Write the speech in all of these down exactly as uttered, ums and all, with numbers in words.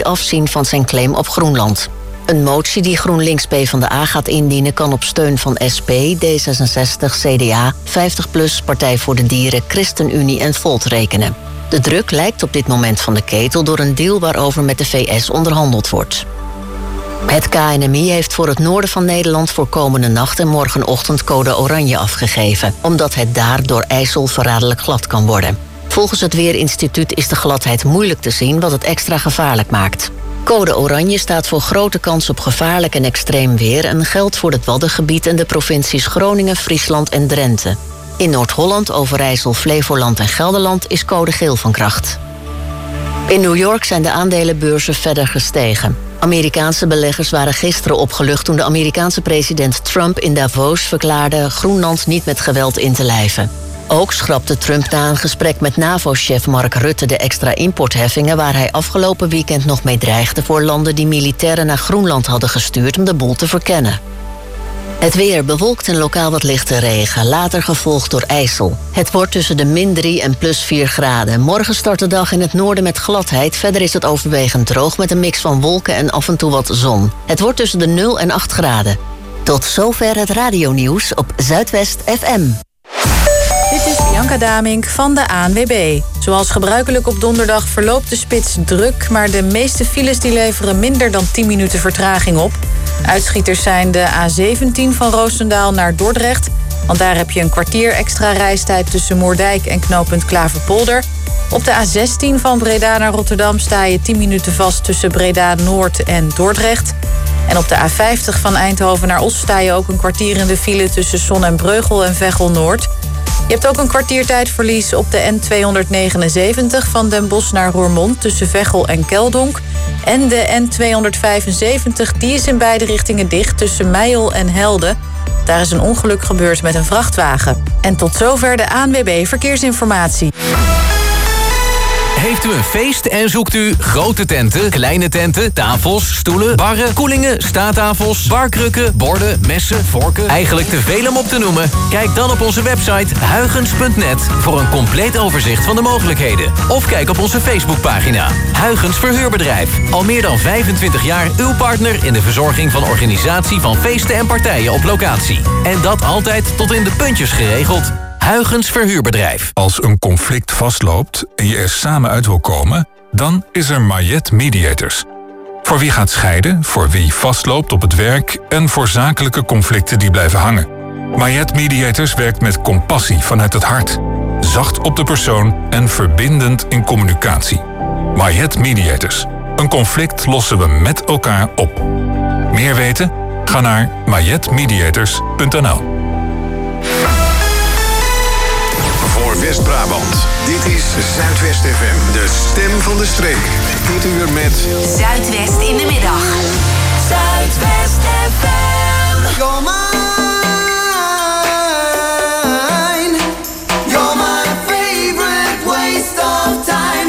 niet afzien van zijn claim op Groenland. Een motie die GroenLinks PvdA gaat indienen kan op steun van S P, D zesenzestig, C D A, vijftig plus, Partij voor de Dieren, ChristenUnie en Volt rekenen. De druk lijkt op dit moment van de ketel door een deal waarover met de V S onderhandeld wordt. Het K N M I heeft voor het noorden van Nederland voor komende nacht en morgenochtend code oranje afgegeven, omdat het daar door IJssel verraderlijk glad kan worden. Volgens het Weerinstituut is de gladheid moeilijk te zien, wat het extra gevaarlijk maakt. Code oranje staat voor grote kans op gevaarlijk en extreem weer en geldt voor het Waddengebied en de provincies Groningen, Friesland en Drenthe. In Noord-Holland, Overijssel, Flevoland en Gelderland is code geel van kracht. In New York zijn de aandelenbeurzen verder gestegen. Amerikaanse beleggers waren gisteren opgelucht toen de Amerikaanse president Trump in Davos verklaarde Groenland niet met geweld in te lijven. Ook schrapte Trump na een gesprek met NAVO-chef Mark Rutte de extra importheffingen waar hij afgelopen weekend nog mee dreigde voor landen die militairen naar Groenland hadden gestuurd om de boel te verkennen. Het weer bewolkt en lokaal wat lichte regen, later gevolgd door IJssel. Het wordt tussen de min drie en plus vier graden. Morgen start de dag in het noorden met gladheid. Verder is het overwegend droog met een mix van wolken en af en toe wat zon. Het wordt tussen de nul en acht graden. Tot zover het radionieuws op Zuidwest F M. Dit is Bianca Damink van de A N W B. Zoals gebruikelijk op donderdag verloopt de spits druk, maar de meeste files die leveren minder dan tien minuten vertraging op. Uitschieters zijn de A zeventien van Roosendaal naar Dordrecht, want daar heb je een kwartier extra reistijd tussen Moerdijk en knooppunt Klaverpolder. Op de A zestien van Breda naar Rotterdam sta je tien minuten vast tussen Breda Noord en Dordrecht. En op de A vijftig van Eindhoven naar Os sta je ook een kwartier in de file tussen Son en Breugel en Veghel Noord. Je hebt ook een kwartiertijdverlies op de N tweehonderdnegenenzeventig van Den Bosch naar Roermond tussen Veghel en Keldonk. En de N tweehonderdvijfenzeventig, die is in beide richtingen dicht tussen Meijel en Helden. Daar is een ongeluk gebeurd met een vrachtwagen. En tot zover de A N W B Verkeersinformatie. Heeft u een feest en zoekt u grote tenten, kleine tenten, tafels, stoelen, barren, koelingen, staattafels, barkrukken, borden, messen, vorken, eigenlijk te veel om op te noemen? Kijk dan op onze website huygens punt net voor een compleet overzicht van de mogelijkheden. Of kijk op onze Facebookpagina. Huygens Verhuurbedrijf. Al meer dan vijfentwintig jaar uw partner in de verzorging van organisatie van feesten en partijen op locatie. En dat altijd tot in de puntjes geregeld. Huygens Verhuurbedrijf. Als een conflict vastloopt en je er samen uit wil komen, dan is er Mariet Mediators. Voor wie gaat scheiden, voor wie vastloopt op het werk en voor zakelijke conflicten die blijven hangen. Mariet Mediators werkt met compassie vanuit het hart, zacht op de persoon en verbindend in communicatie. Mariet Mediators. Een conflict lossen we met elkaar op. Meer weten? Ga naar mariet mediators punt n l. Voor West-Brabant. Dit is Zuidwest F M, de stem van de streek. Dit uur met Zuidwest in de middag. Zuidwest F M. You're mine. You're my favorite waste of time.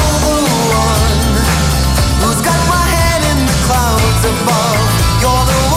Above, you're the one.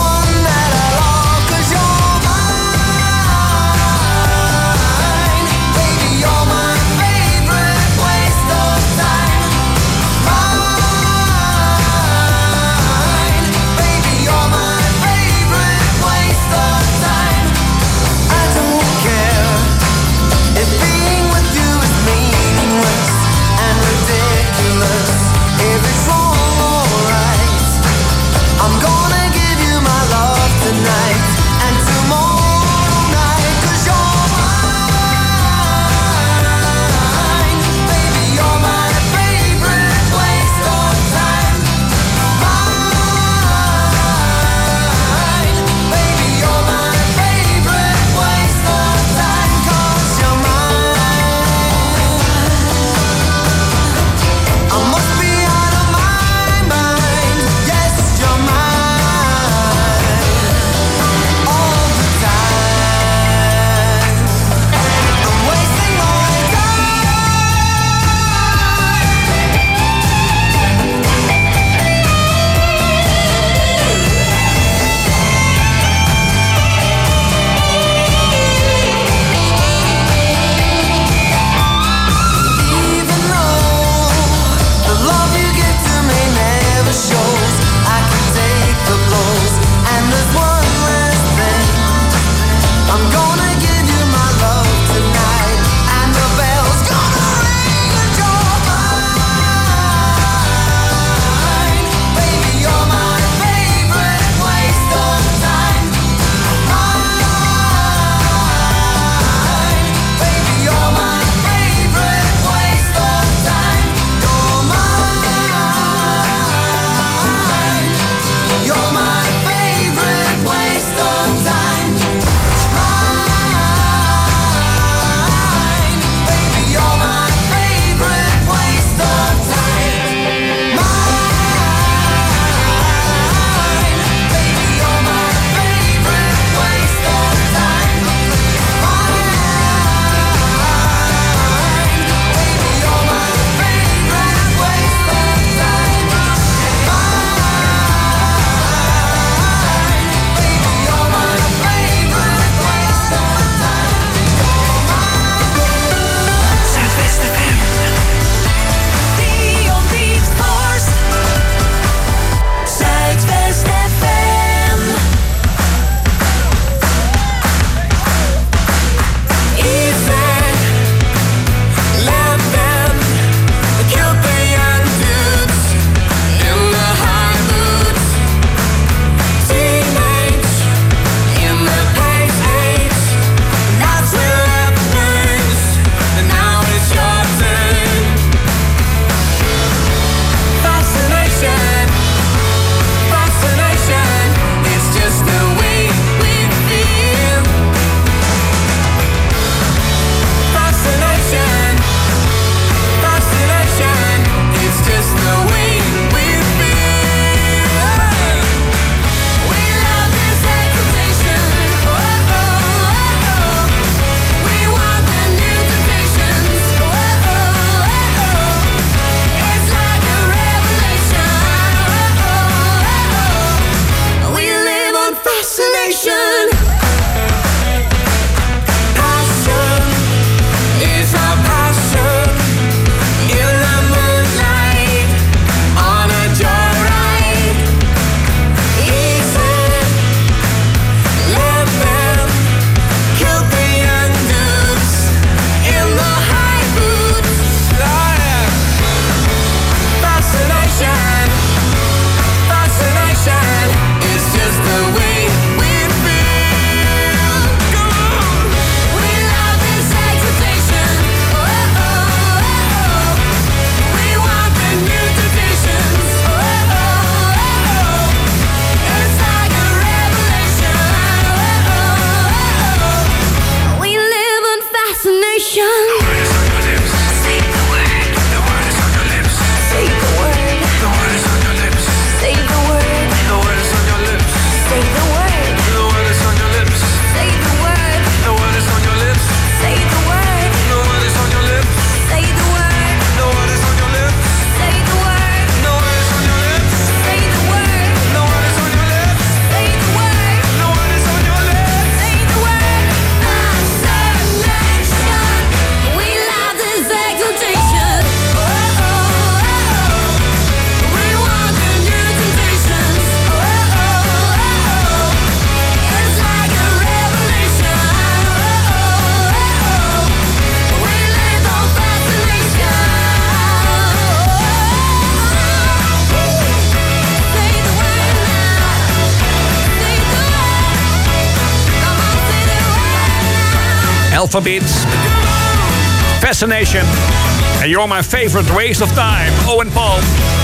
Alphabet. Fascination. And You're My Favorite Waste of Time. Owen Paul.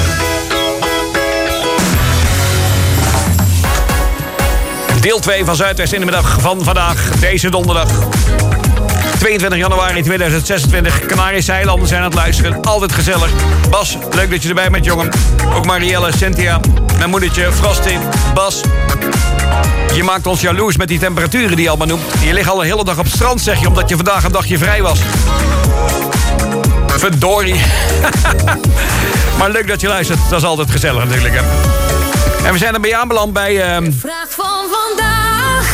Deel twee van Zuidwest in de middag van vandaag, deze donderdag. tweeëntwintig januari tweeduizend zesentwintig. Canarische eilanden zijn aan het luisteren. Altijd gezellig. Bas, leuk dat je erbij bent, jongen. Ook Marielle, Cynthia, mijn moedertje, Frosty, Bas. Je maakt ons jaloers met die temperaturen die je allemaal noemt. Je ligt al een hele dag op het strand, zeg je, omdat je vandaag een dagje vrij was. Verdorie. Maar leuk dat je luistert. Dat is altijd gezellig natuurlijk, hè. En we zijn er bij aanbeland bij... Uh... De vraag van vandaag.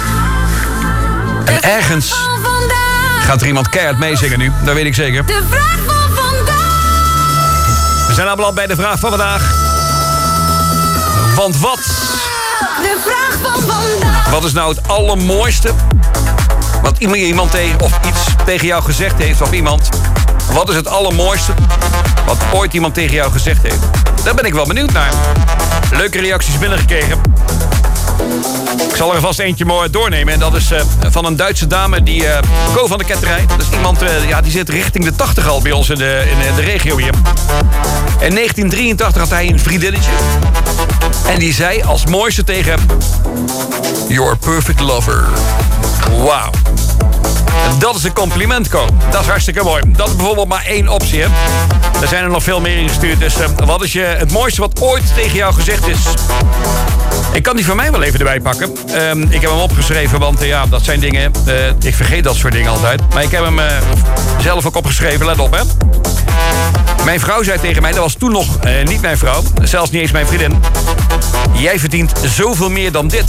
En ergens van vandaag. gaat er iemand keihard meezingen nu. Dat weet ik zeker. De vraag van vandaag. We zijn aanbeland bij de vraag van vandaag. Want wat... De vraag van vandaag. Wat is nou het allermooiste... wat iemand tegen, of iets tegen jou gezegd heeft, of iemand... Wat is het allermooiste wat ooit iemand tegen jou gezegd heeft? Daar ben ik wel benieuwd naar. Leuke reacties binnengekregen. Ik zal er vast eentje mooi doornemen. En dat is uh, van een Duitse dame, die uh, Co van de Ketterij. Dat is iemand uh, ja, die zit richting de tachtig al bij ons in de, in de regio hier. In negentien drieëntachtig had hij een vriendinnetje. En die zei als mooiste tegen... You're a perfect lover. Wauw. En dat is een compliment, Co. Dat is hartstikke mooi. Dat is bijvoorbeeld maar één optie, hè. Er zijn er nog veel meer ingestuurd. Dus uh, wat is je het mooiste wat ooit tegen jou gezegd is? Ik kan die van mij wel even erbij pakken. Uh, ik heb hem opgeschreven, want uh, ja, dat zijn dingen... Uh, ik vergeet dat soort dingen altijd. Maar ik heb hem uh, zelf ook opgeschreven. Let op, hè. Mijn vrouw zei tegen mij, dat was toen nog uh, niet mijn vrouw. Zelfs niet eens mijn vriendin. Jij verdient zoveel meer dan dit.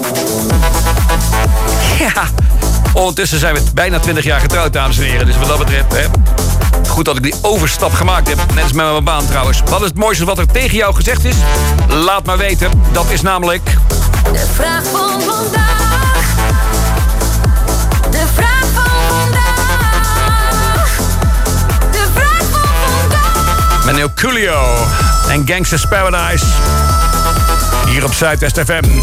Ja... Ondertussen zijn we bijna twintig jaar getrouwd, dames en heren. Dus wat dat betreft, hè, goed dat ik die overstap gemaakt heb. Net als met mijn baan trouwens. Wat is het mooiste wat er tegen jou gezegd is? Laat maar weten. Dat is namelijk... De vraag van vandaag. De vraag van vandaag. De vraag van vandaag. Meneer Coolio en Gangsta's Paradise. Hier op Zuidwest F M.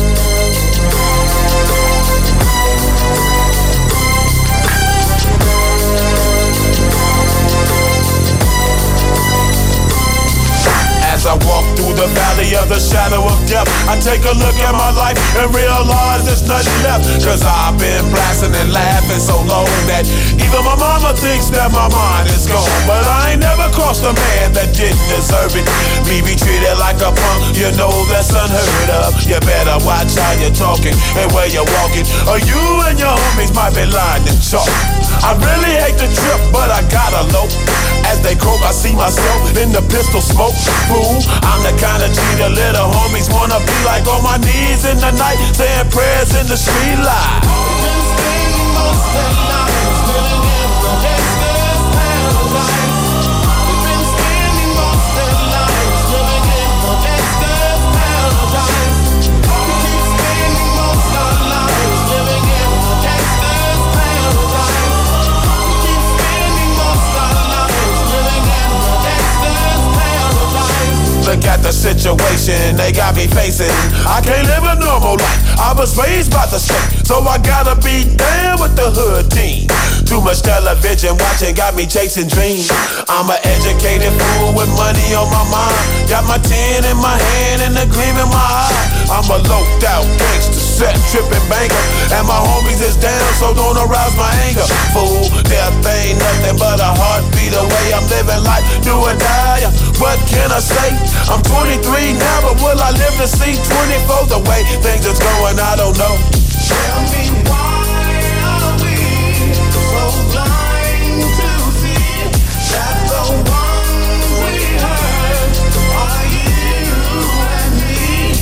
As I walk through the valley of the shadow of death, I take a look at my life and realize there's nothing left. Cause I've been blasting and laughing so long that even my mama thinks that my mind is gone. But I ain't never crossed a man that didn't deserve it. Me be treated like a punk, you know that's unheard of. You better watch how you're talking and where you're walking, or you and your homies might be lying in chalk. I really hate the trip, but I gotta low. As they croak, I see myself in the pistol smoke. Fool, I'm the kind of G the little homies wanna be like, on my knees in the night, saying prayers in the street light. Been spending most of the night living in the gangster's paradise. We've been spending most of the night living in the gangster's paradise. We keep spending most of the night living in the gangster's paradise. We keep spending most of the night living in the gangster's paradise. Look at the situation they got me facing. I can't live a normal life. I was raised by the state, so I gotta be down with the hood team. Too much television watching got me chasing dreams. I'm an educated fool with money on my mind. Got my tin in my hand and a gleam in my eye. I'm a loped out gangster, set tripping banker, and my homies is down, so don't arouse my anger. Fool, death ain't nothing but a heartbeat away. I'm living life, do or die. What can I say? I'm twenty-three now, but will I live to see twenty-four? The way things is going, I don't know. Tell me why are we so blind to see that the ones we hurt are you and me?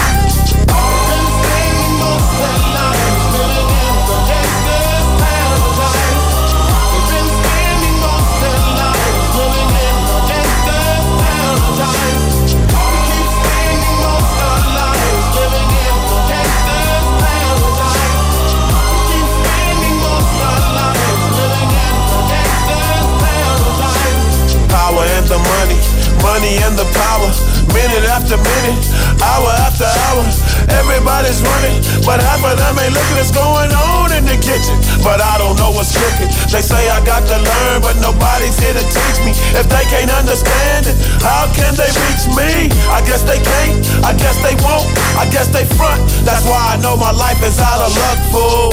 Been spending most of the night living in the gangster's paradise. We've been spending most of the night living in the gangster's paradise. We keep spending most of the night living in the gangster's paradise. We keep money and the power. Minute after minute, hour after hour. Everybody's running, but half of them ain't looking what's going on in the kitchen. But I don't know what's cooking. They say I got to learn, but nobody's here to teach me. If they can't understand it, how can they reach me? I guess they can't, I guess they won't, I guess they front. That's why I know my life is out of luck, fool.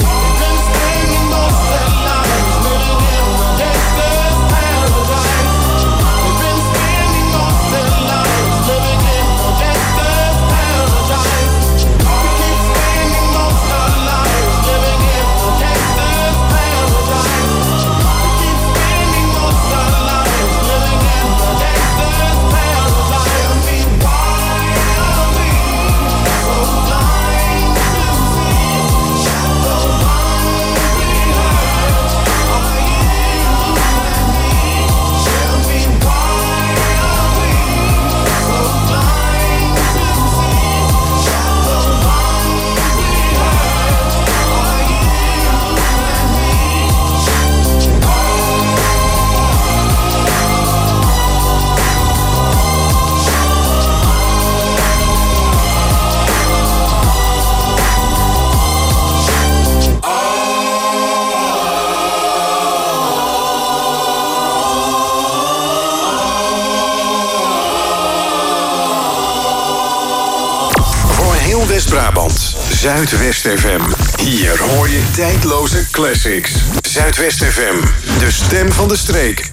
West-Brabant, Zuidwest F M. Hier hoor je tijdloze classics. Zuidwest F M, de stem van de streek.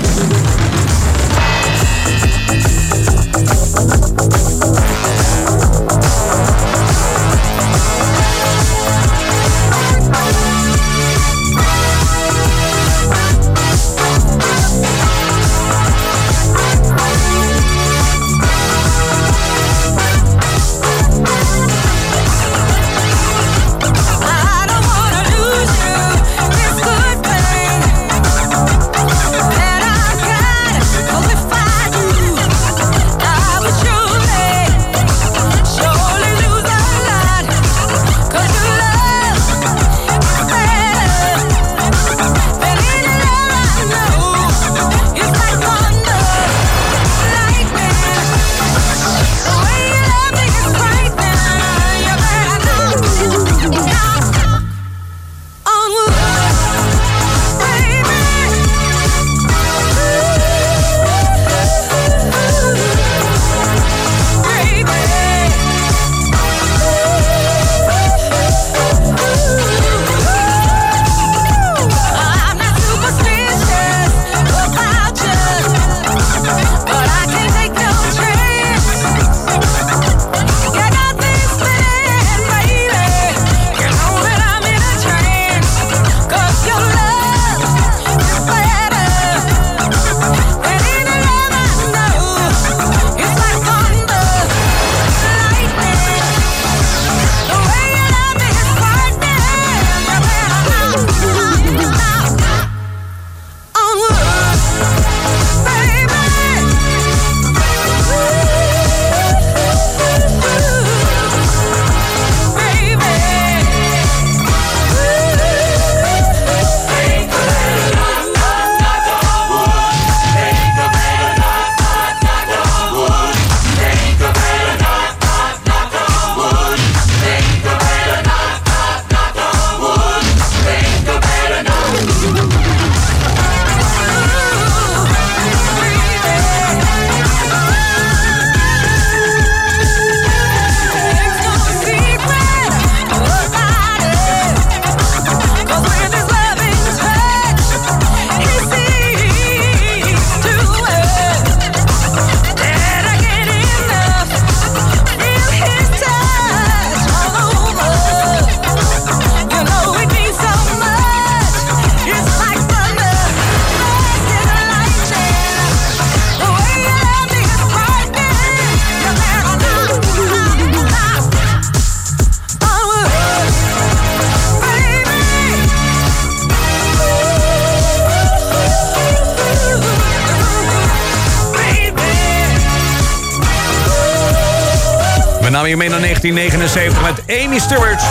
We namen je mee naar negentien negenenzeventig met Amy Stewart.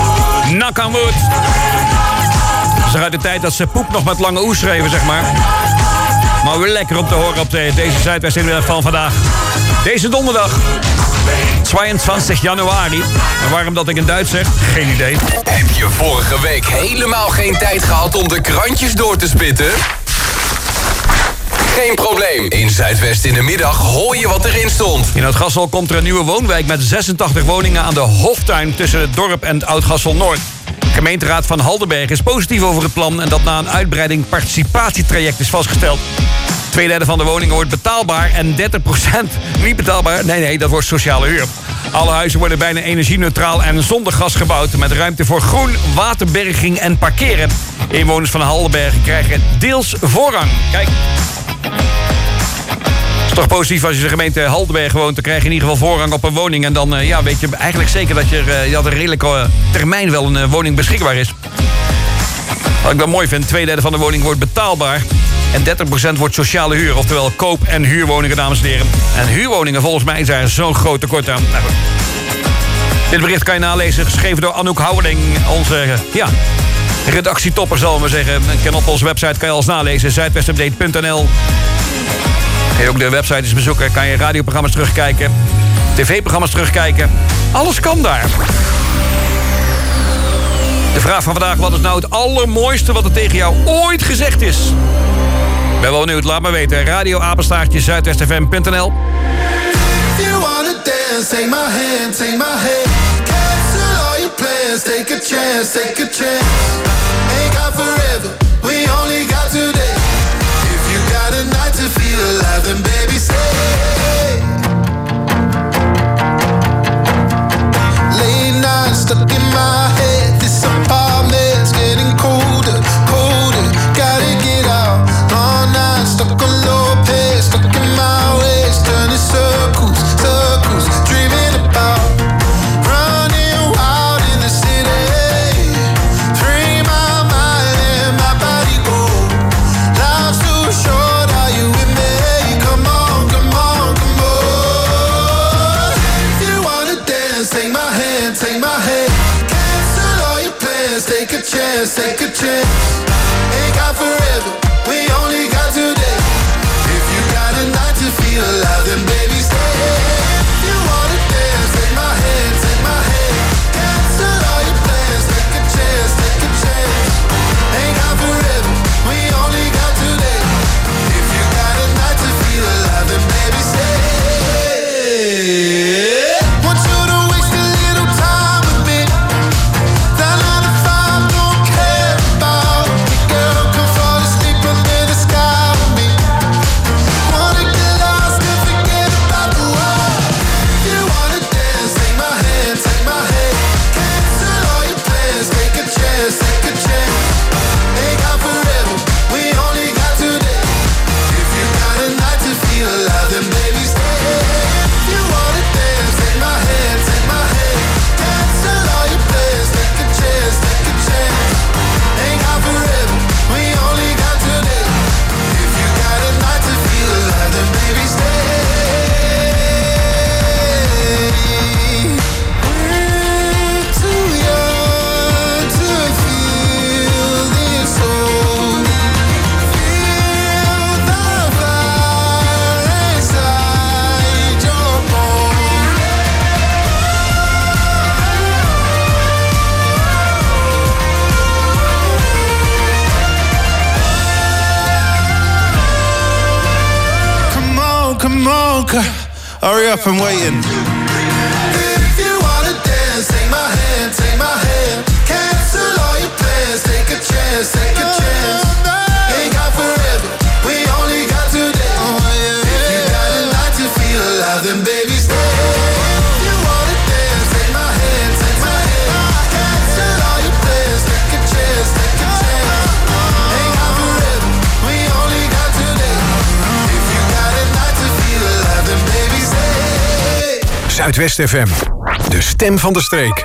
Knock on wood. Dat is uit de tijd dat ze Poep nog met lange oe schreven, zeg maar. Maar weer lekker om te horen op de, deze Zuidwest-Inmiddag van vandaag. Deze donderdag, tweeëntwintig januari. En waarom dat ik in Duits zeg, geen idee. Heb je vorige week helemaal geen tijd gehad om de krantjes door te spitten? Geen probleem. In Zuidwest in de middag hoor je wat erin stond. In Oud-Gassel komt er een nieuwe woonwijk met zesentachtig woningen aan de Hoftuin tussen het dorp en het Oud-Gassel-Noord. De gemeenteraad van Haldenberg is positief over het plan en dat na een uitbreiding participatietraject is vastgesteld. Tweederde van de woningen wordt betaalbaar en dertig procent niet betaalbaar. Nee, nee, dat wordt sociale huur. Alle huizen worden bijna energie-neutraal en zonder gas gebouwd, met ruimte voor groen, waterberging en parkeren. Inwoners van Haldenberg krijgen deels voorrang. Kijk. Het is toch positief als je de gemeente Haldenberg woont, dan krijg je in ieder geval voorrang op een woning. En dan uh, ja, weet je eigenlijk zeker dat je uh, dat een redelijke uh, termijn wel een uh, woning beschikbaar is. Wat ik wel mooi vind, twee derde van de woning wordt betaalbaar. En dertig procent wordt sociale huur, oftewel koop- en huurwoningen, dames en heren. En huurwoningen, volgens mij is daar zo'n groot tekort aan. Nou, dit bericht kan je nalezen, geschreven door Anouk Houweling, onze uh, ja, redactietopper, zal ik maar zeggen. En op onze website kan je alles nalezen, zuidwestupdate punt n l. Kun je ook de website eens bezoeken, kan je radioprogramma's terugkijken, tv-programma's terugkijken. Alles kan daar. De vraag van vandaag, wat is nou het allermooiste wat er tegen jou ooit gezegd is? Ik ben wel benieuwd, laat me weten. Radio apenstaartje zuidwest f m punt n l. If you wanna dance, take my hand, take my hand. Cancel all your plans, take a chance, take a chance. Ain't got forever, we only got today. If you got a night to feel alive, then baby stay. Late night stuck in my head, this apartment's getting colder, colder. Gotta get out, all night stuck on low pace, stuck in my ways, turning circles, circles, dreaming about running wild in the city. Free my mind and my body go. Life's too short, are you with me? Come on, come on, come on. If you wanna dance, take my hand, take my hand. Cancel all your plans, take a chance, take a chance. Ain't got forever, we only got today. If you got a night to feel alive, then baby stay. If you wanna dance, take my hand, take my hand. Cancel all your plans, take a chance, take a chance. Ain't got forever, we only got today. If you got a night to feel alive, then baby stay. Want you to waste a little time with me. That nine to five don't care about me. Girl, come fall asleep under the sky with me. Wanna get lost and forget about the world. If you wanna dance, take my hand, take my hand. Cancel all your plans, take a chance, take a chance. Ain't got forever, we only got today. If you got a night to feel alive, then baby stay. If you wanna dance, take my hand, take my hand. Cancel all your plans, take a chance, take a chance. Ain't got forever, we only got today. If you got a night to feel alive, then baby stay. We're too young to feel this old. Feel the fire inside your bones. Come on, come on, c- hurry up, I'm waiting. If you wanna dance, take my hand, take my hand. Cancel all your plans, take a chance, take a chance. Ain't got forever, we only got today. If you got a night to feel alive, then baby stay. If you wanna dance, take my hand, take my hand. Cancel all your plans, take a chance, take a chance. Ain't got forever, we only got today. If you got a night to feel alive, then baby stay. Zuidwest F M, de stem van de streek.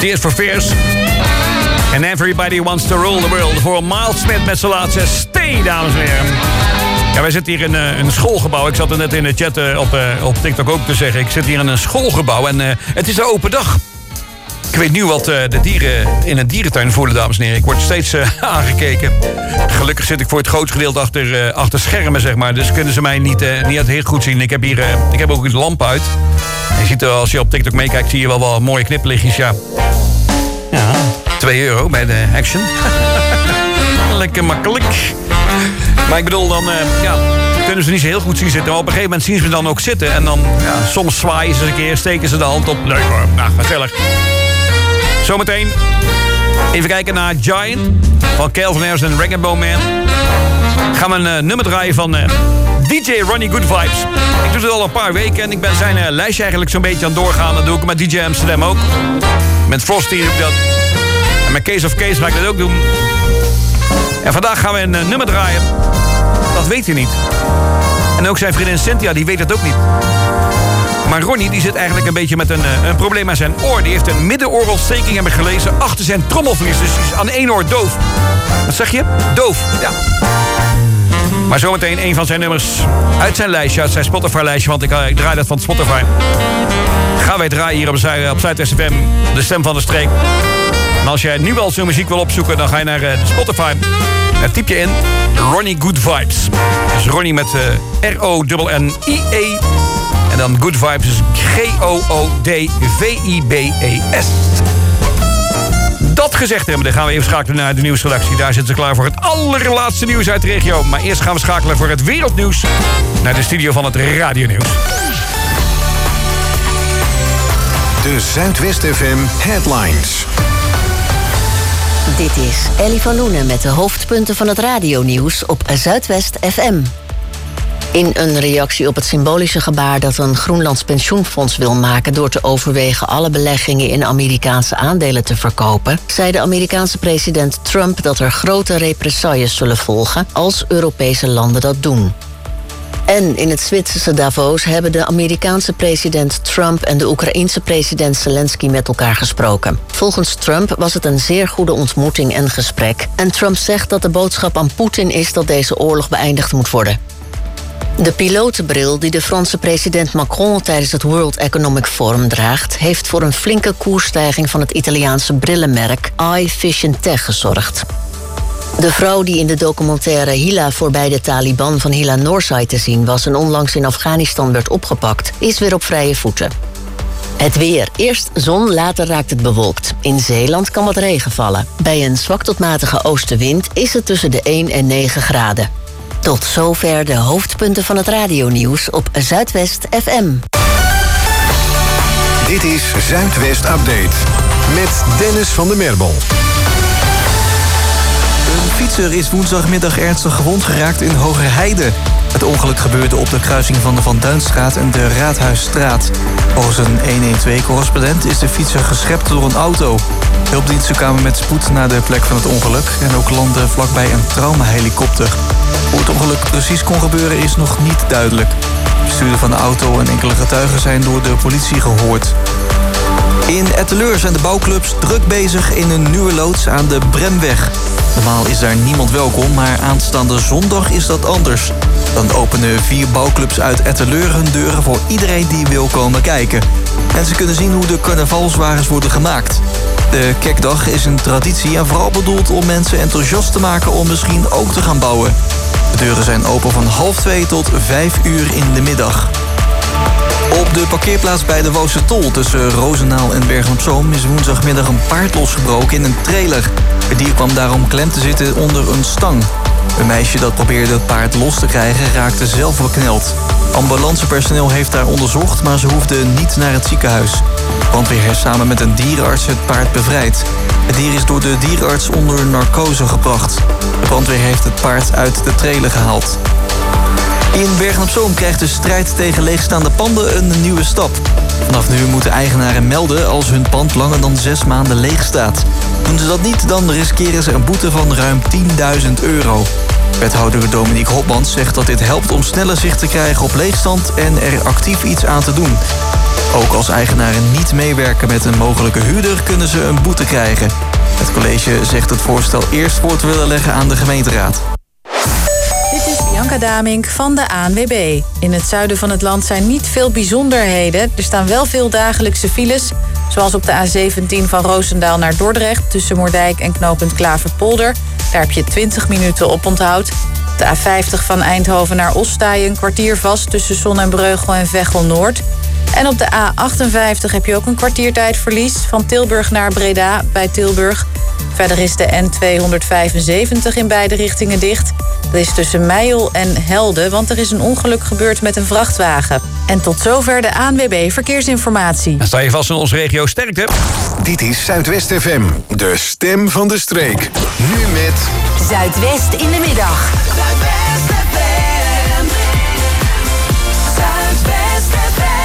Tears for Fears. And Everybody Wants to Rule the World. Voor Miles Smith met zijn laatste Stay, dames en heren. Ja, wij zitten hier in uh, een schoolgebouw. Ik zat er net in de chat uh, op, uh, op TikTok ook te zeggen. Ik zit hier in een schoolgebouw en uh, het is een open dag. Ik weet nu wat uh, de dieren in een dierentuin voelen, dames en heren. Ik word steeds uh, aangekeken. Gelukkig zit ik voor het grootste gedeelte achter, uh, achter schermen, zeg maar. Dus kunnen ze mij niet, uh, niet heel goed zien. Ik heb hier uh, ik heb ook een lamp uit. En je ziet, uh, als je op TikTok meekijkt, zie je wel wel mooie kniplichtjes, ja. Ja, twee euro bij de Action. Lekker makkelijk. Maar ik bedoel, dan uh, ja, kunnen ze niet zo heel goed zien zitten. Maar op een gegeven moment zien ze me dan ook zitten. En dan, ja, soms zwaaien ze een keer, steken ze de hand op. Leuk hoor, nou, gezellig. Zometeen even kijken naar Giant van Calvin Harris en Rainbow Man. Gaan we een uh, nummer draaien van uh, D J Ronnie Good Vibes. Ik doe het al een paar weken en ik ben zijn uh, lijstje eigenlijk zo'n beetje aan het doorgaan. Dat doe ik met D J Amsterdam ook. Met Frosty doe ik dat. En met Case of Case ga ik dat ook doen. En vandaag gaan we een uh, nummer draaien. Dat weet hij niet. En ook zijn vriendin Cynthia, die weet het ook niet. Maar Ronnie die zit eigenlijk een beetje met een, een probleem aan zijn oor. Die heeft een middenoorontsteking, heb ik gelezen, achter zijn trommelvlies. Dus hij is aan één oor doof. Wat zeg je? Doof, ja. Maar zometeen een van zijn nummers uit zijn lijstje, uit zijn Spotify-lijstje. Want ik, ik draai dat van Spotify. Gaan wij draaien hier op, op Zuidwest F M, de stem van de streek. En als jij nu al zo'n muziek wil opzoeken, dan ga je naar uh, Spotify. En typ je in Ronnie Good Vibes. Dus Ronnie met uh, R O N N I E. En dan Good Vibes is G O O D V I B E S. Dat gezegd hebben, dan gaan we even schakelen naar de nieuwsredactie. Daar zitten ze klaar voor het allerlaatste nieuws uit de regio. Maar eerst gaan we schakelen voor het wereldnieuws naar de studio van het radionieuws. De Zuidwest F M Headlines. Dit is Ellie van Loenen met de hoofdpunten van het radionieuws op Zuidwest F M. In een reactie op het symbolische gebaar dat een Groenlands pensioenfonds wil maken door te overwegen alle beleggingen in Amerikaanse aandelen te verkopen, zei de Amerikaanse president Trump dat er grote represailles zullen volgen als Europese landen dat doen. En in het Zwitserse Davos hebben de Amerikaanse president Trump en de Oekraïense president Zelensky met elkaar gesproken. Volgens Trump was het een zeer goede ontmoeting en gesprek. En Trump zegt dat de boodschap aan Poetin is dat deze oorlog beëindigd moet worden. De pilotenbril die de Franse president Macron tijdens het World Economic Forum draagt, heeft voor een flinke koersstijging van het Italiaanse brillenmerk Eye Vision Tech gezorgd. De vrouw die in de documentaire Hila voorbij de Taliban van Hila Noorzai te zien was en onlangs in Afghanistan werd opgepakt, is weer op vrije voeten. Het weer. Eerst zon, later raakt het bewolkt. In Zeeland kan wat regen vallen. Bij een zwak tot matige oostenwind is het tussen de één en negen graden. Tot zover de hoofdpunten van het radionieuws op Zuidwest F M. Dit is Zuidwest Update met Dennis van der Merbel. Een fietser is woensdagmiddag ernstig gewond geraakt in Hogerheide. Het ongeluk gebeurde op de kruising van de Van Duinstraat en de Raadhuisstraat. Volgens een honderdtwaalf-correspondent is de fietser geschept door een auto. Hulpdiensten kwamen met spoed naar de plek van het ongeluk en ook landde vlakbij een traumahelikopter. Hoe het ongeluk precies kon gebeuren is nog niet duidelijk. De bestuurder van de auto en enkele getuigen zijn door de politie gehoord. In Etteleur zijn de bouwclubs druk bezig in een nieuwe loods aan de Bremweg. Normaal is daar niemand welkom, maar aanstaande zondag is dat anders. Dan openen vier bouwclubs uit Etteleur hun deuren voor iedereen die wil komen kijken. En ze kunnen zien hoe de carnavalswagens worden gemaakt. De Kekdag is een traditie en vooral bedoeld om mensen enthousiast te maken om misschien ook te gaan bouwen. De deuren zijn open van half twee tot vijf uur in de middag. Op de parkeerplaats bij de Woostertol tussen Rozenaal en Bergen op Zoom is woensdagmiddag een paard losgebroken in een trailer. Het dier kwam daarom klem te zitten onder een stang. Een meisje dat probeerde het paard los te krijgen raakte zelf bekneld. Ambulancepersoneel heeft daar onderzocht, maar ze hoefden niet naar het ziekenhuis. Brandweer heeft samen met een dierenarts het paard bevrijd. Het dier is door de dierenarts onder narcose gebracht. De brandweer heeft het paard uit de trailer gehaald. In Bergen op Zoom krijgt de strijd tegen leegstaande panden een nieuwe stap. Vanaf nu moeten eigenaren melden als hun pand langer dan zes maanden leeg staat. Doen ze dat niet, dan riskeren ze een boete van ruim tienduizend euro. Wethouder Dominique Hopmans zegt dat dit helpt om sneller zicht te krijgen op leegstand en er actief iets aan te doen. Ook als eigenaren niet meewerken met een mogelijke huurder kunnen ze een boete krijgen. Het college zegt het voorstel eerst voor te willen leggen aan de gemeenteraad. Dit is Bianca Damink van de A N W B. In het zuiden van het land zijn niet veel bijzonderheden. Er staan wel veel dagelijkse files, zoals op de A zeventien van Roosendaal naar Dordrecht tussen Moerdijk en knooppunt Klaverpolder. Daar heb je twintig minuten op onthoud. De A vijftig van Eindhoven naar Os sta je een kwartier vast tussen Zon en Breugel en Veghel Noord. En op de A achtenvijftig heb je ook een kwartiertijdverlies van Tilburg naar Breda bij Tilburg. Verder is de N tweehonderdvijfenzeventig in beide richtingen dicht. Dat is tussen Meijel en Helden, want er is een ongeluk gebeurd met een vrachtwagen. En tot zover de A N W B Verkeersinformatie. Dan sta je vast in onze regio sterkte. Dit is Zuidwest F M, de stem van de streek. Nu met Zuidwest in de middag. Zuidwest F M. Zuidwest F M.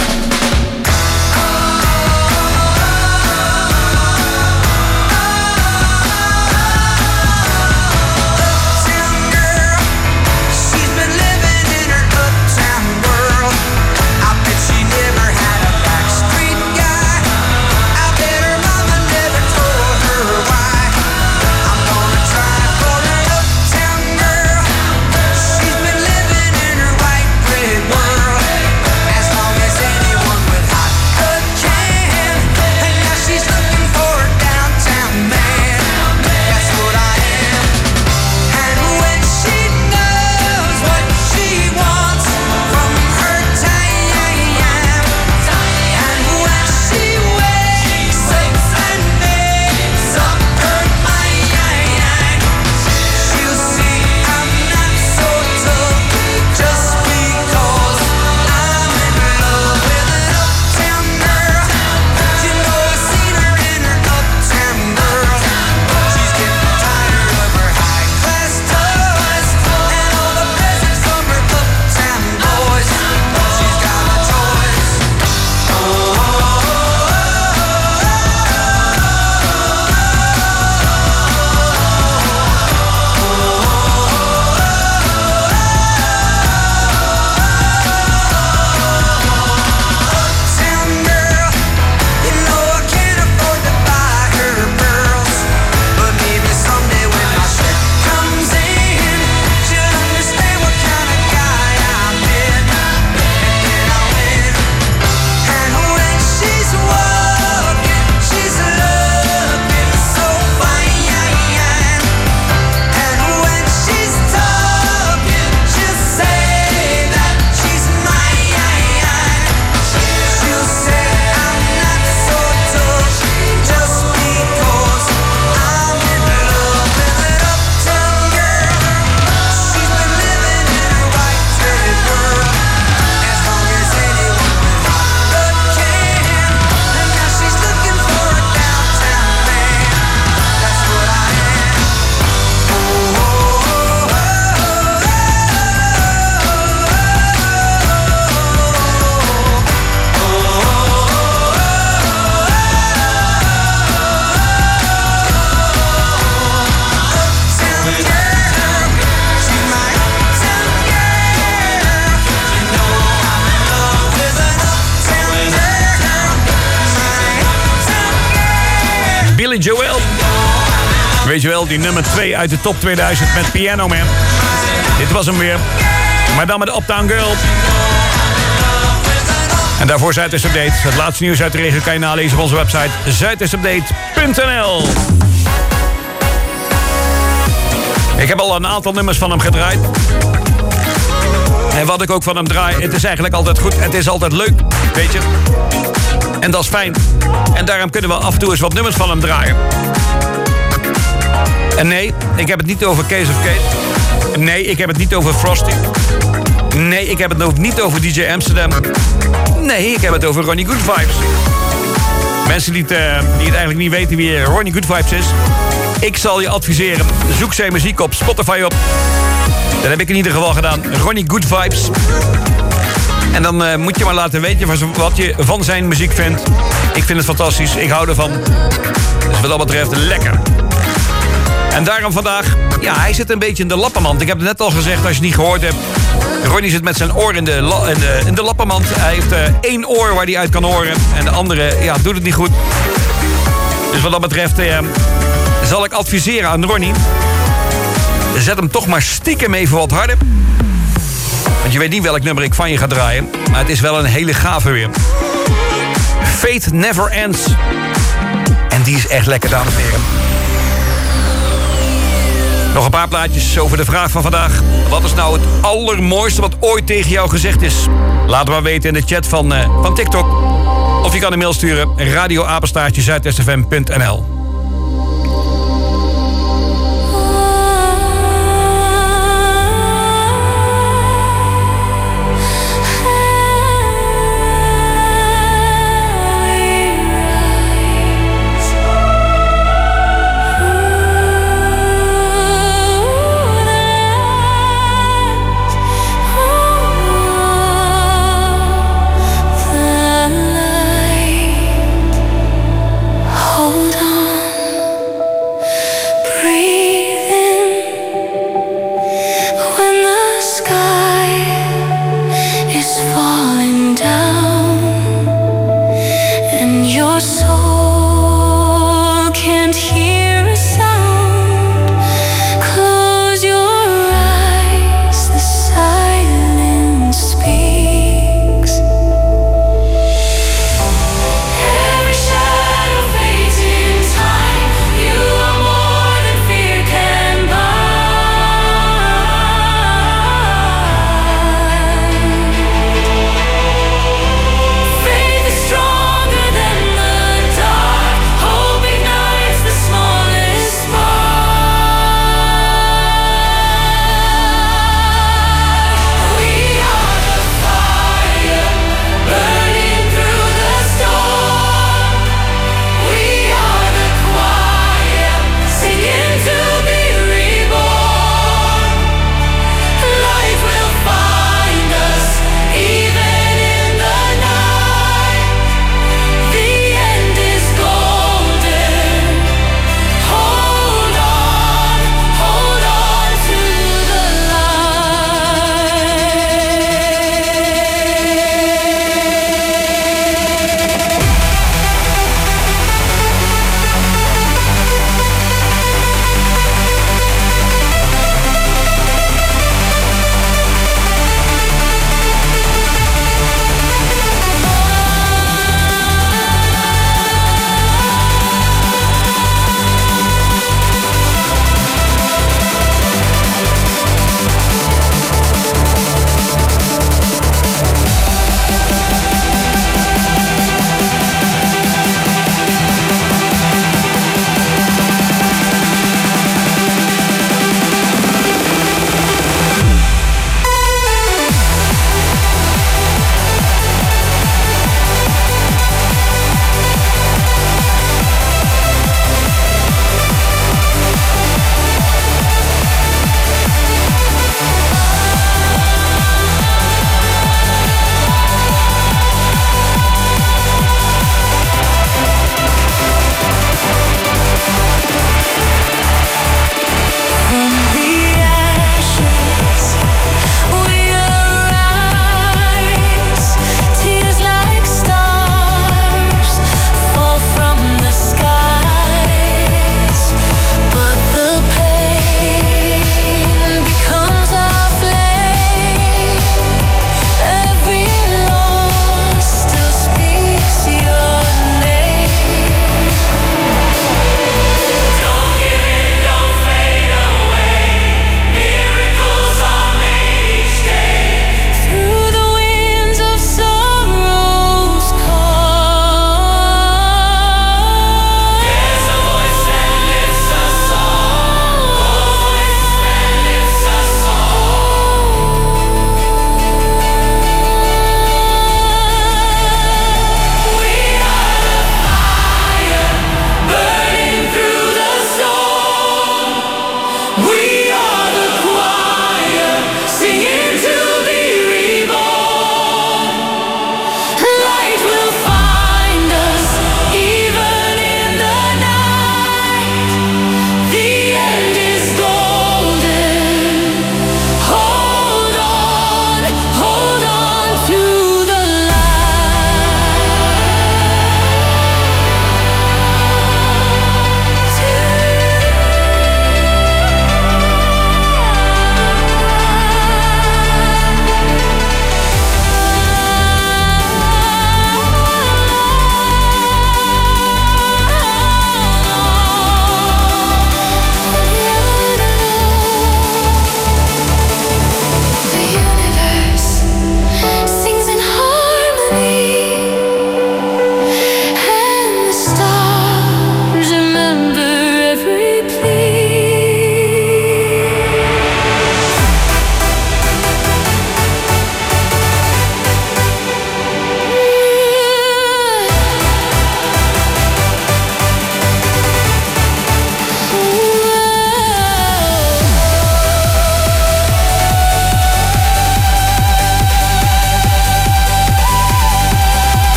Joel. Weet je wel, die nummer twee uit de top tweeduizend met Piano Man. Dit was hem weer. Maar dan met Uptown Girl. En daarvoor Zuidwest Update. Het laatste nieuws uit de regio kan je nalezen op onze website zuidwestupdate punt n l. Ik heb al een aantal nummers van hem gedraaid. En wat ik ook van hem draai, het is eigenlijk altijd goed. Het is altijd leuk, weet je. En dat is fijn. En daarom kunnen we af en toe eens wat nummers van hem draaien. En nee, ik heb het niet over Case of Kate. Nee, ik heb het niet over Frosty. Nee, ik heb het ook niet over D J Amsterdam. Nee, ik heb het over Ronnie Good Vibes. Mensen die het, uh, die het eigenlijk niet weten wie Ronnie Good Vibes is, ik zal je adviseren, zoek zijn muziek op Spotify op. Dat heb ik in ieder geval gedaan. Ronnie Good Vibes. En dan uh, moet je maar laten weten wat je van zijn muziek vindt. Ik vind het fantastisch. Ik hou ervan. Dus wat dat betreft lekker. En daarom vandaag, ja, hij zit een beetje in de lappenmand. Ik heb het net al gezegd, als je het niet gehoord hebt. Ronnie zit met zijn oor in de, la, in de, in de lappenmand. Hij heeft uh, één oor waar hij uit kan horen. En de andere ja, doet het niet goed. Dus wat dat betreft uh, zal ik adviseren aan Ronnie. Zet hem toch maar stiekem even wat harder. Want je weet niet welk nummer ik van je ga draaien. Maar het is wel een hele gave weer. Fate Never Ends. En die is echt lekker, dames en heren. Nog een paar plaatjes over de vraag van vandaag. Wat is nou het allermooiste wat ooit tegen jou gezegd is? Laat het maar weten in de chat van, uh, van TikTok. Of je kan een mail sturen. radioapenstaartje zuidwest f m punt n l. Hold on.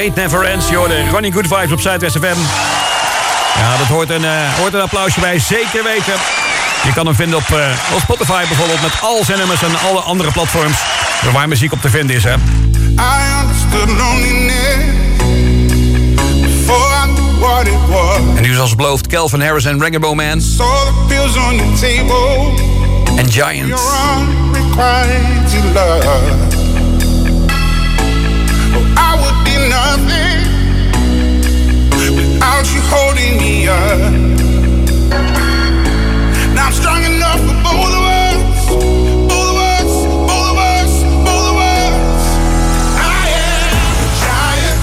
Fate Never Ends. Je hoorde Ronnie Good Vibes op Zuidwest F M. Ja, dat hoort een, uh, hoort een applausje bij, zeker weten. Je kan hem vinden op, uh, op Spotify bijvoorbeeld, met al zijn nummers en alle andere platforms waar muziek op te vinden is, hè. I understood loneliness before I knew what it was. En nu zoals beloofd, Calvin Harris en Reggae Man. Saw the pills on the table. En Giant. Your unrequited love. Oh, I would be nothing without you holding me up. Now I'm strong enough for both of us, both of us, both of us, both of us. I am a giant.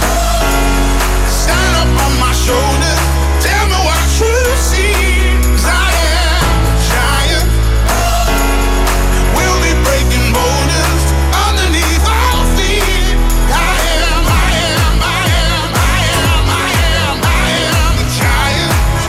Stand up on my shoulders. Tell me what you see. 'Cause I am a giant. We'll be breaking boulders underneath our feet. I am, I am, I am, I am, I am, I am a giant.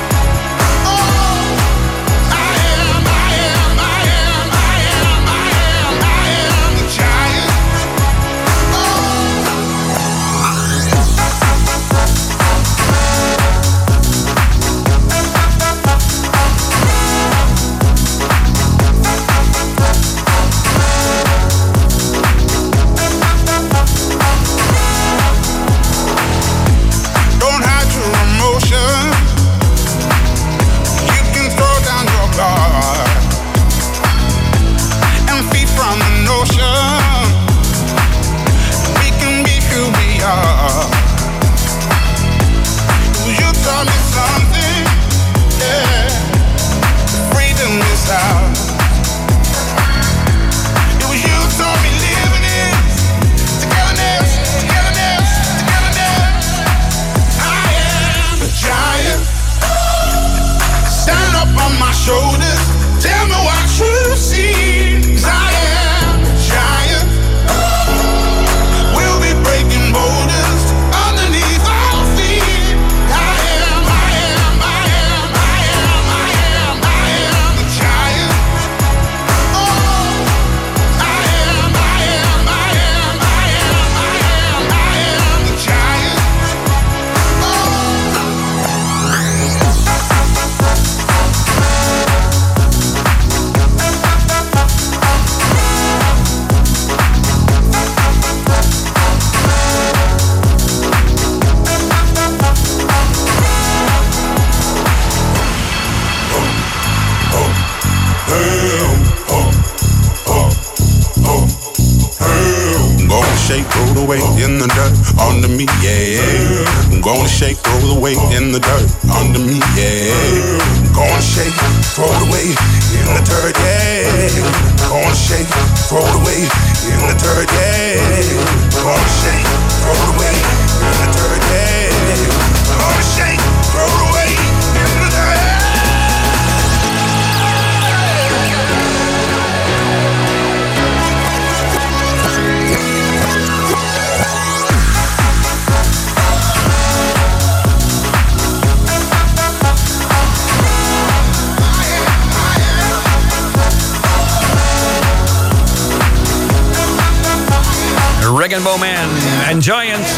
Bowman en Giant.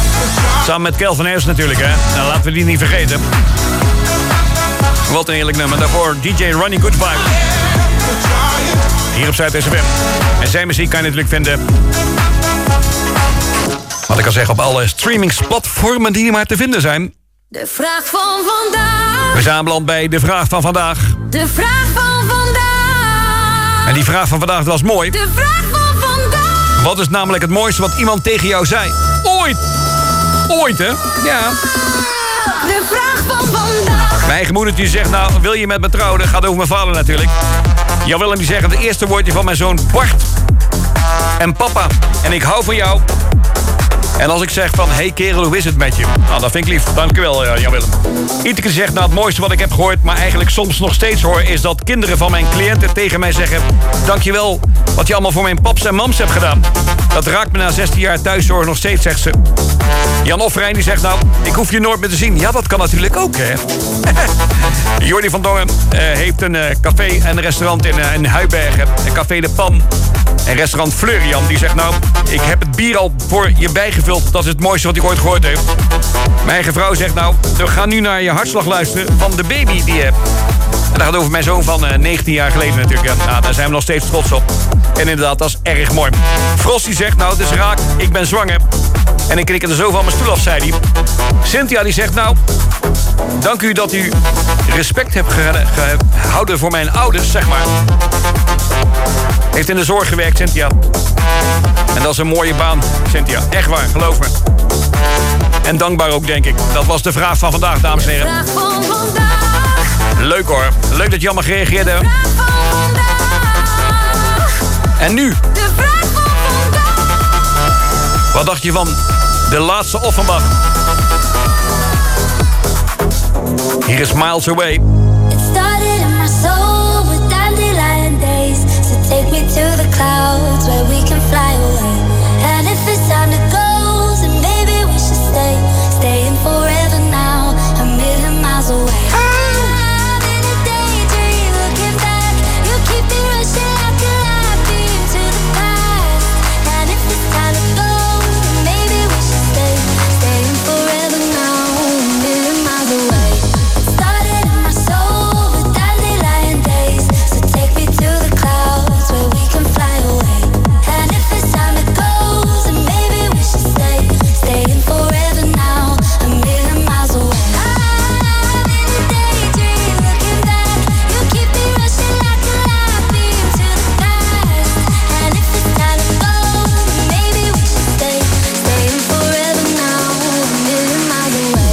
Samen met Calvin Harris natuurlijk, hè. Nou, laten we die niet vergeten. Wat een heerlijk nummer. Daarvoor D J Ronnie Good Vibes. Hier op Zuidwest F M. En zijn muziek kan je natuurlijk vinden, wat ik al zeg, op alle streamingsplatformen die maar te vinden zijn. De vraag van vandaag. We zijn aanbeland bij de vraag van vandaag. De vraag van vandaag. En die vraag van vandaag was mooi. De vraag van vandaag. Wat is namelijk het mooiste wat iemand tegen jou zei? Ooit. Ooit, hè? Ja. De vraag van vandaag. Mijn eigen moeder die zegt, nou, wil je met me trouwen? Dat gaat over mijn vader natuurlijk. Jan Willem die zegt, het eerste woordje van mijn zoon Bart. En papa. En ik hou van jou. En als ik zeg van, hey kerel, hoe is het met je? Nou, dat vind ik lief. Dankjewel, Jan Willem. Ieteke zegt, nou, het mooiste wat ik heb gehoord, maar eigenlijk soms nog steeds hoor, is dat kinderen van mijn cliënten tegen mij zeggen, dankjewel wat je allemaal voor mijn paps en mams hebt gedaan. Dat raakt me na zestien jaar thuiszorg nog steeds, zegt ze. Jan Offerijn die zegt, nou, ik hoef je nooit meer te zien. Ja, dat kan natuurlijk ook, hè. Jordi van Dongen uh, heeft een uh, café en restaurant in, uh, in Huibergen. Een café De Pan. En restaurant Fleurian die zegt, nou, ik heb het bier al voor je bijgevuld uitgevuld. Dat is het mooiste wat ik ooit gehoord heb. Mijn eigen vrouw zegt nou, we gaan nu naar je hartslag luisteren van de baby die je hebt. En dat gaat over mijn zoon van uh, negentien jaar geleden natuurlijk. Ja. Nou, daar zijn we nog steeds trots op. En inderdaad, dat is erg mooi. Frosty zegt, nou, het is raak, ik ben zwanger. En ik knik er zo van mijn stoel af, zei hij. Cynthia die zegt, nou, dank u dat u respect hebt gehouden voor mijn ouders, zeg maar. Heeft in de zorg gewerkt, Cynthia. En dat is een mooie baan, Cynthia. Echt waar, geloof me. En dankbaar ook, denk ik. Dat was de vraag van vandaag, dames en heren. Vraag van vandaag. Leuk hoor. Leuk dat je allemaal gereageerd hebt. Vraag van vandaag. En nu? De vraag van vandaag. Wat dacht je van de laatste Offenbach? Hier is Miles Away. It started in my soul with dandelion days. So take me to the clouds where we can fly away. And if it's time to go, then maybe we should stay. Staying forever now, a million miles away. I'm in a daydream, looking back. You keep me rushing like a light beam to the past. And if it's time to go, then maybe we should stay. Staying forever now, a million miles away. It started in my soul with dandelion days. So take me to the clouds where we can fly away. And if it's time to go, then maybe we should stay. Staying forever now, a million miles away. I'm in a daydream, looking back. You keep me rushing like a light beam to the past. And if it's time to go, then maybe we should stay. Staying forever now, a million miles away.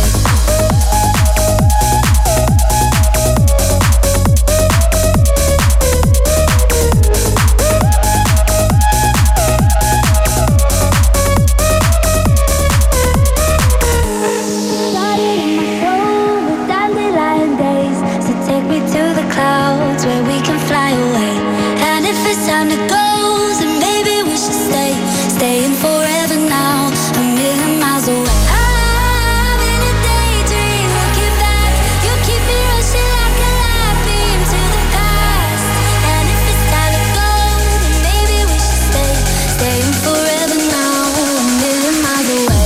Started in my soul with dandelion days. So take me to the clouds where we can fly away. And if it's time to go, then maybe we should stay. Staying forever now, a million miles away. I'm in a daydream, looking back. You keep me rushing like a light beam to the past. And if it's time to go, then maybe we should stay. Staying forever now, a million miles away.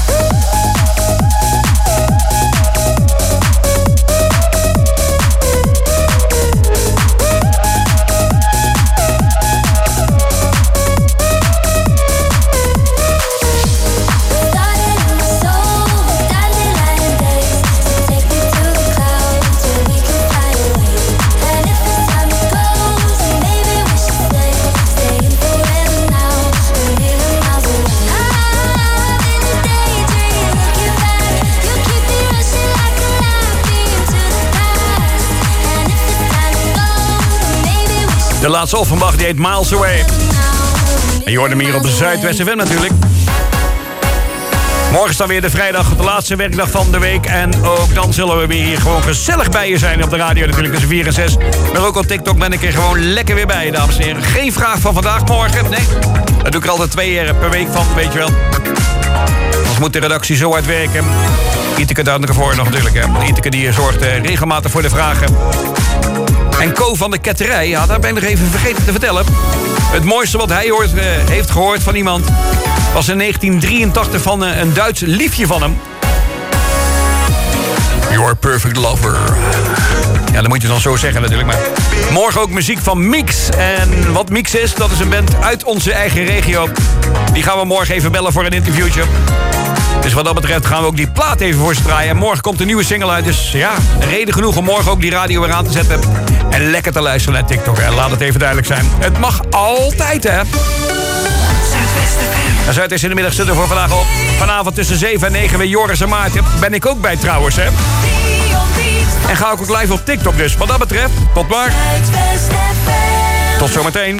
Started in my soul with dandelion days. So take me to the clouds where we can fly away. And if it's time to go, then maybe we should stay. Staying forever now, a million miles away. I'm in a daydream, looking back. You keep me rushing like a light beam to the past. And if it's time to go, then maybe we should De laatste Offenbach die heet Miles Away. En je hoort hem hier op de Zuidwest F M natuurlijk. Morgen is dan weer de vrijdag, de laatste werkdag van de week. En ook dan zullen we weer hier gewoon gezellig bij je zijn op de radio natuurlijk tussen vier en zes. Maar ook op TikTok ben ik er gewoon lekker weer bij, dames en heren. Geen vraag van vandaag morgen, nee. Dat doe ik er altijd twee keer per week van, weet je wel. Anders moet de redactie zo hard werken. Iteke dank ervoor nog natuurlijk. Hè. Iteke die zorgt uh, regelmatig voor de vragen. En Co van de Ketterij, ja, daar ben ik nog even vergeten te vertellen. Het mooiste wat hij hoort, uh, heeft gehoord van iemand was in negentien drieëntachtig van uh, een Duits liefje van hem. Your perfect lover. Ja, dat moet je dan zo zeggen natuurlijk. Maar morgen ook muziek van Mix. En wat Mix is, dat is een band uit onze eigen regio. Die gaan we morgen even bellen voor een interviewtje. Dus wat dat betreft gaan we ook die plaat even voor ze draaien. En morgen komt een nieuwe single uit. Dus ja, reden genoeg om morgen ook die radio weer aan te zetten. En lekker te luisteren naar TikTok. Hè. Laat het even duidelijk zijn. Het mag altijd, hè. En Zuid is in de middag zitten voor vandaag op. Vanavond tussen zeven en negen weer Joris en Maarten. Ben ik ook bij trouwens, hè. En ga ik ook live op TikTok dus. Wat dat betreft, tot maar. Tot zometeen.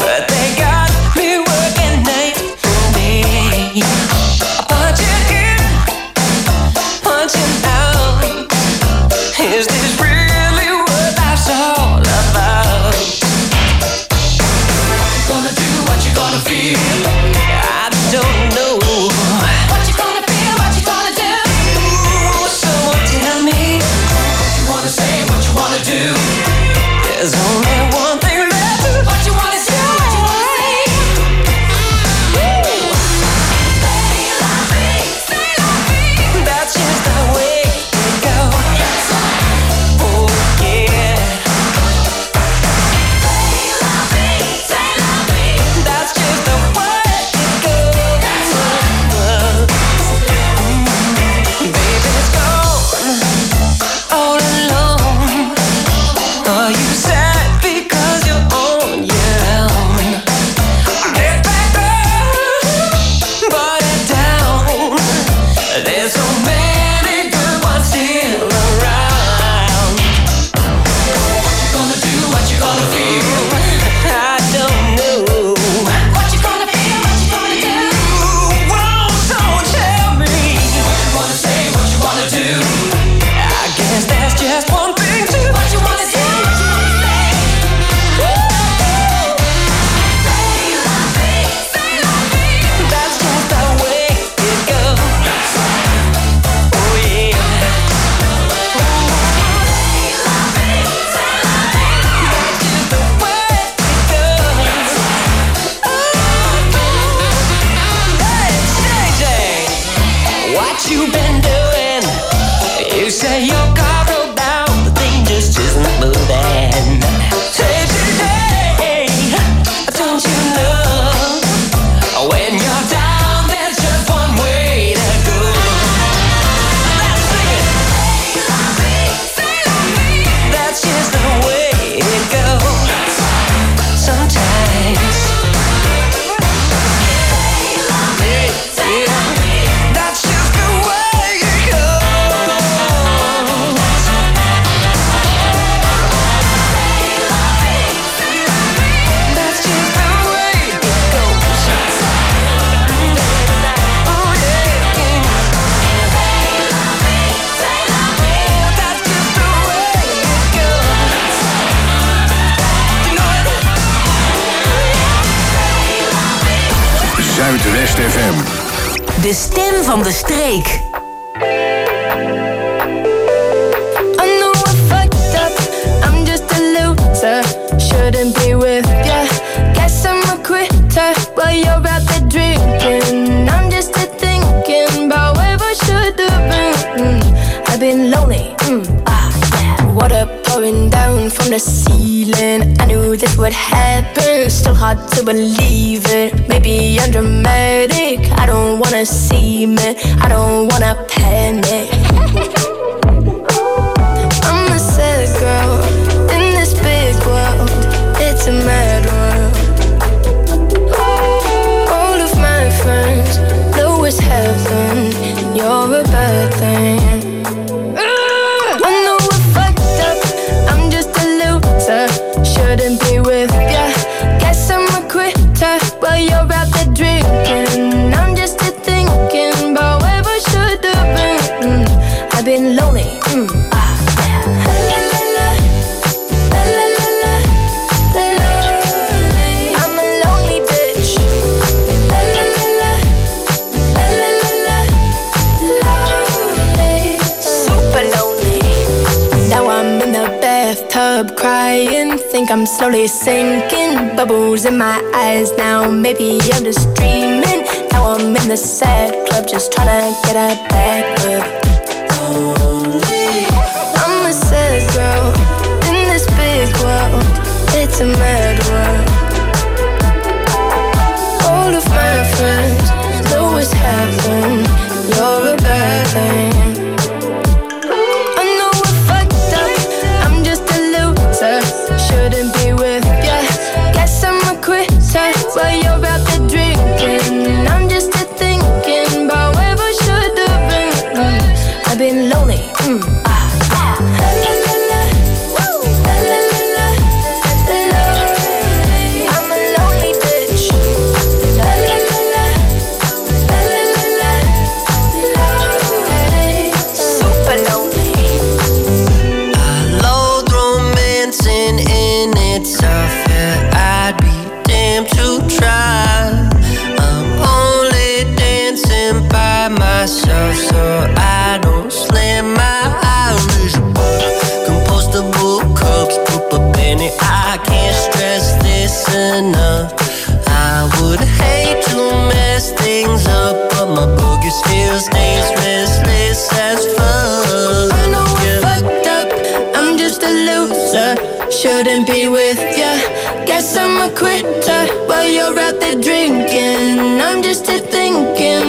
But you give you been doing? You say your car broke down, the thing just isn't moving. Say today, don't you know, when you're down, there's just one way to go. Let's sing it. That's just the way it goes. Sometimes. That's just the way it goes. That's just the way it goes. Oh yeah. That's just the way it goes. You know it? Zuidwest F M. De stem van de streek. I know I fucked up, I'm just a loser. Shouldn't be with ya. Guess I'm a quitter while you're out there drinking. I'm just a thinking about where I should have been. Mm, I've been lonely. Mm, ah, yeah. Water pouring down from the ceiling. I knew this would happen. Still hard to believe it. Maybe I'm dramatic. I don't wanna see me. I don't wanna panic. I'm a sad girl in this big world. It's a mad world. All of my friends know it's heaven. You're a bad thing. I know I fucked up. I'm just a loser. Shouldn't be with ya. Guess I'm a quitter while you're out there drinking. I'm just a thinking about where I should have been. Mm, I've been lonely. Mm, ah, yeah. La, la, la. La, la, la, la. La, la. I'm a lonely bitch. La, la, la, la. La, la, la, la. Lonely. Super lonely. Now I'm in the bathtub crying. Think I'm slowly sinking. Bubbles in my eyes now. Maybe I'm just dreaming. Now I'm in the sad club, just trying to get a back up. I'm a sad girl in this big world. It's a mad world. All of my friends know it's heaven. You're a bad thing. I know I fucked up. I'm just a loser. Shouldn't be with ya. Guess I'm a quitter while you're out there drinking. I'm just a thinking about where I should have been. Mm, I've been lonely. Mm, ah, ah. La, la, la. Woo. La, la, la, la. La. I'm a lonely bitch. La, la, la, la. La, la, la, la. Lonely. Super lonely. I loathe romancing in itself. Yeah, I'd be damned to try. I'm only dancing by myself, so I don't slam my Irish bar. Compostable cups, poop a penny. I can't stress this enough. I would hate to mess things up, but my boogie still stays restless as fuck. I know I fucked up. I'm just a loser. Shouldn't be with ya. Guess I'm a quitter while you're out there drinking. I'm just a thinking